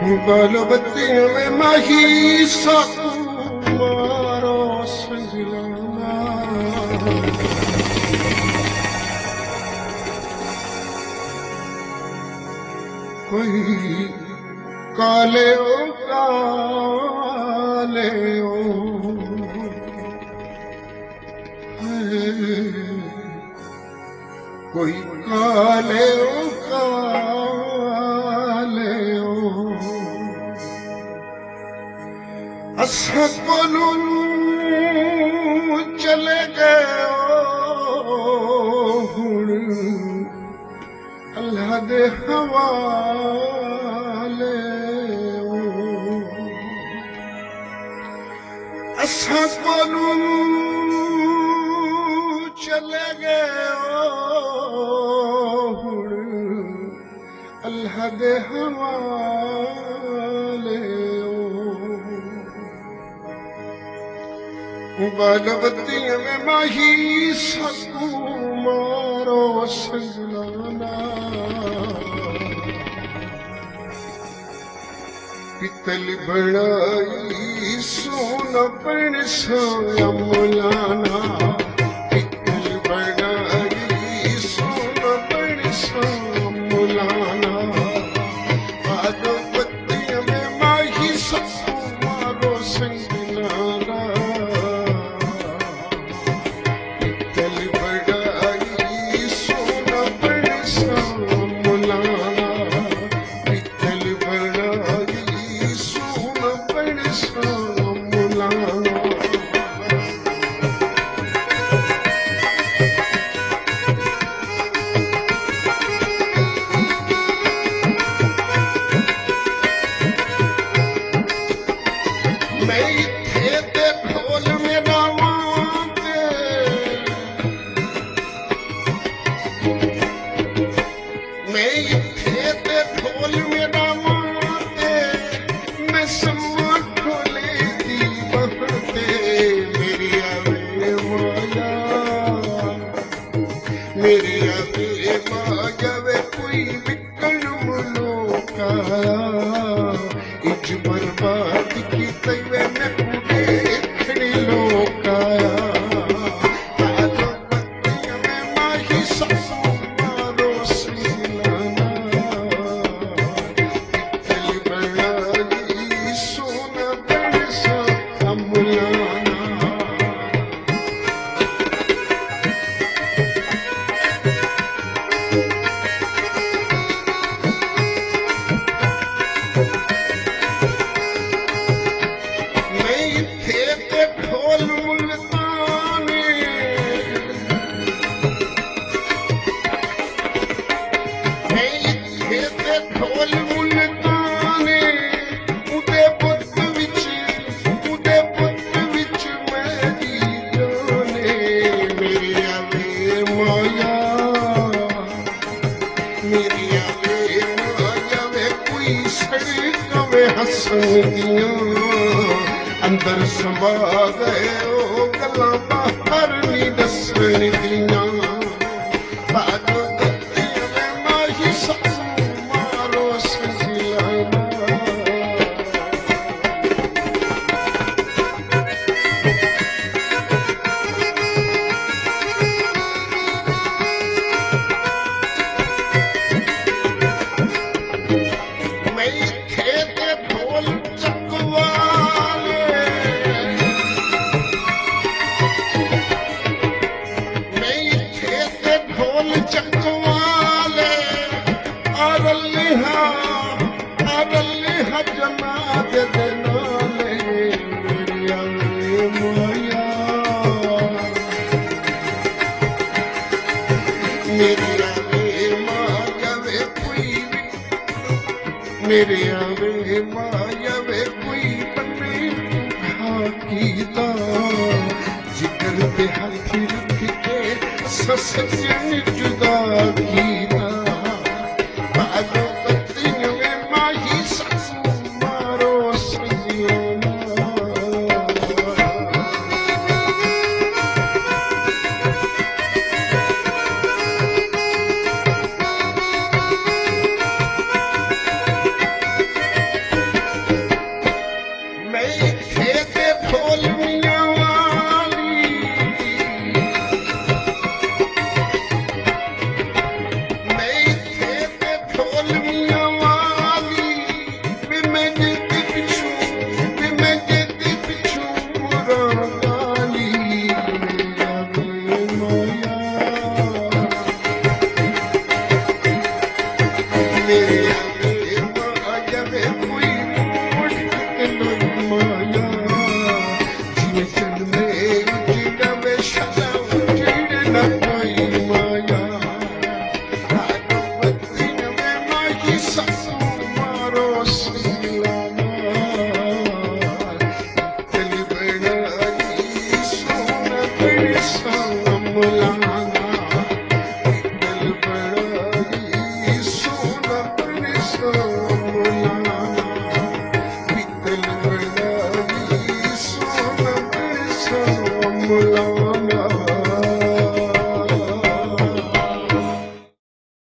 बालबत्ती में माही साकू मारो संजलाना कोई काले ओ कोई काले ओ असा कोलू चले गए हुण अल्लाह दे हवाले असा कोलू चले गए हुण अल्लाह दे हवाले बालबत्तियों में माही सकू मारो संजलाना पितल बनाई सोना पण सोया मुलाना पितल बनाई सोना पण सोया मुलाना बालबत्तियों में माही सकू मारो संजलाना अंदर समा गए ओ गला बाहर नी दसनी दियां बालबत्तियों में माही सकू मारो संजलाना मेरे आवे माया वे कोई बने कीता जिगर पे हाथी रख के ससजन जुदा कीता बालबत्तियों में माही सकू मारो संजलाना ਦੀਆਂ